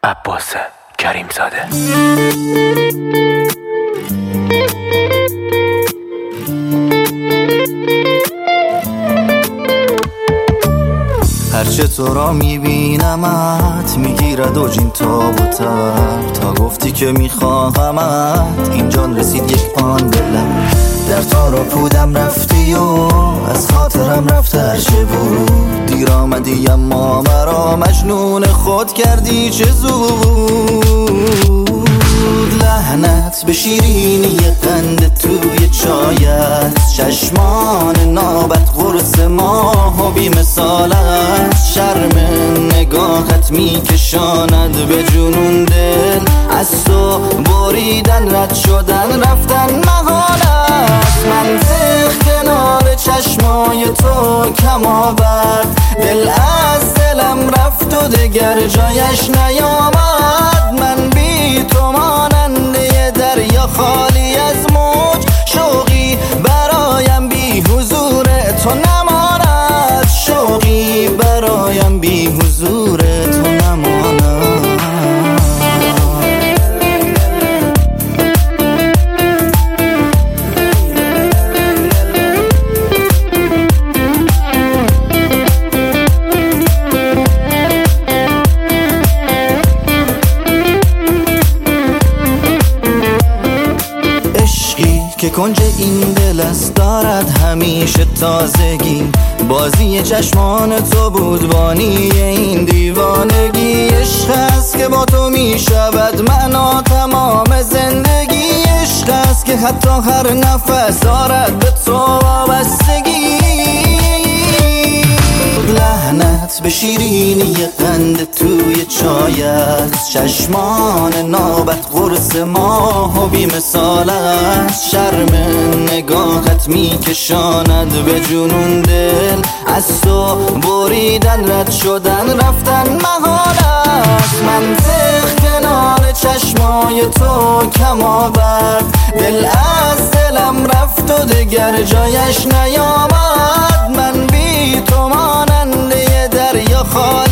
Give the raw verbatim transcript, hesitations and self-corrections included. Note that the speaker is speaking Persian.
عباس کریم زاده. هرچه تو را میبینمت میگیرد و جین تاب و تب، تا گفتی که میخواهمت این جان رسید یک آن دلم. در تارا پودم رفتی و از خاطرم رفت هرچه بود، دیر آمدی اما مرا مجنون خود کردی چه زود. لعنت به شیرینی قند توی چایت، چشمان نابت قرص ماه و بی مثالت، شرم نگاهت میکشاند به جنون دل، از تو بریدن رد شدن رفتن محالت. منطق کنار چشمای تو کم آورد، دل از دلم رفت و دگر جایش نیامد. من بی تو ماننده دریا خالی از موج، شوقی برایم بی حضور تو نماند، شوقی برایم بی حضور تو نماند. که کنج این دل است دارد همیشه تازگی، بازی چشمان تو بود بانی این دیوانگی. عشق است که با تو می شود معنا تمام زندگی، عشق است که حتی هر نفس دارد به تو وابستگی. لعنت به شیرینی قند توی چایت، چشمان نابت قرص ماه و بی مثالت، شرم نگاهت میکشاند به جنون دل، از تو بریدن رد شدن رفتن محالت. منطق کنار چشمای تو کم آورد، دل از دلم رفت و دگر جایش نیامد. من بی تو ماننده دریا خواهد